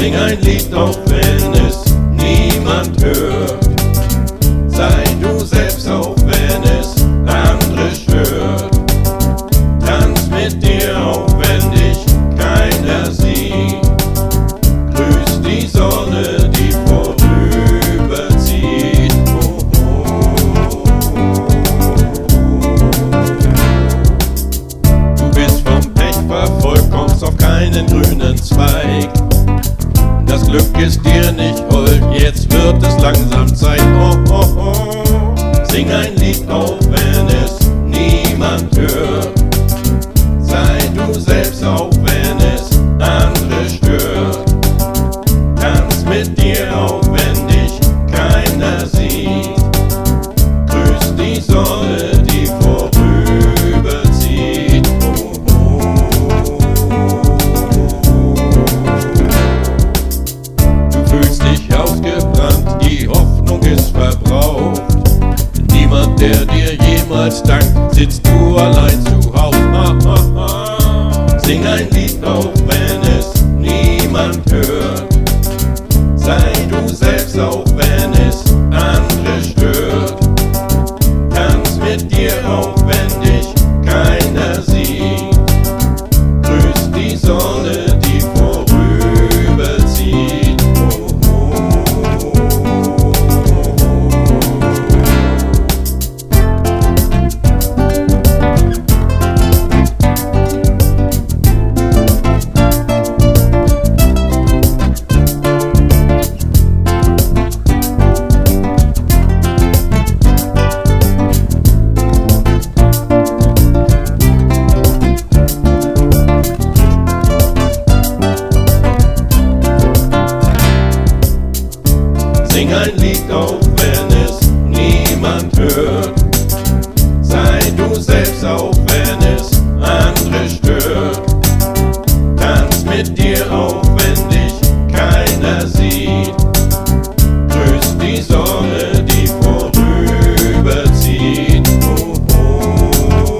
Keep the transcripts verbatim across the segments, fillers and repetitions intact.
Sing ein Lied, auch wenn es niemand hört. Sei du selbst, auch wenn es andere stört. Tanz mit dir, auch wenn dich keiner sieht. Grüß die Sonne, die vorüberzieht. Oh, oh. Du bist vom Pech verfolgt, kommst auf keinen grünen Zweig. Das Glück ist dir nicht hold, jetzt wird es langsam Zeit. Oh, oh, oh. Sing ein Lied, auch wenn es niemand hört. Sei du selbst, auch wenn es andere stört. Tanz mit dir, auch wenn dich keiner sieht. Grüß die Sonne, die vorüberzieht. Oh, oh. Du fühlst dich ausgebrannt, die Hoffnung ist verbraucht. Niemand, der dir jemals dankt, sitzt du allein zu Haus. Ha, ha, ha. Sing ein Lied, auch wenn es niemand hört. Sei du selbst, auch wenn es andere stört. Tanz mit dir, auch wenn dich keiner sieht. Grüß die Sonne, die vorüberzieht. Oh, oh. Sing ein Lied, auch wenn es niemand hört. Sei du selbst, auch wenn es andere stört. Tanz mit dir, auch wenn dich keiner sieht. Grüß die Sonne, die vorüberzieht. Oh, oh.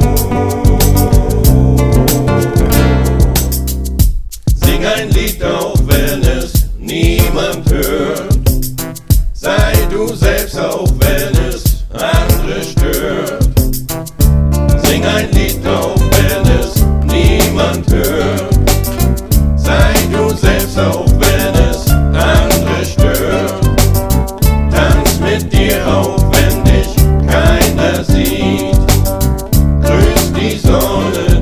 Sing ein Lied, auch wenn es niemand hört. Sei du selbst, auch wenn es andere stört. Sing ein Lied, auch wenn es niemand hört. Sei du selbst, auch wenn es andere stört. Tanz mit dir, auch wenn dich keiner sieht. Grüß die Sonne,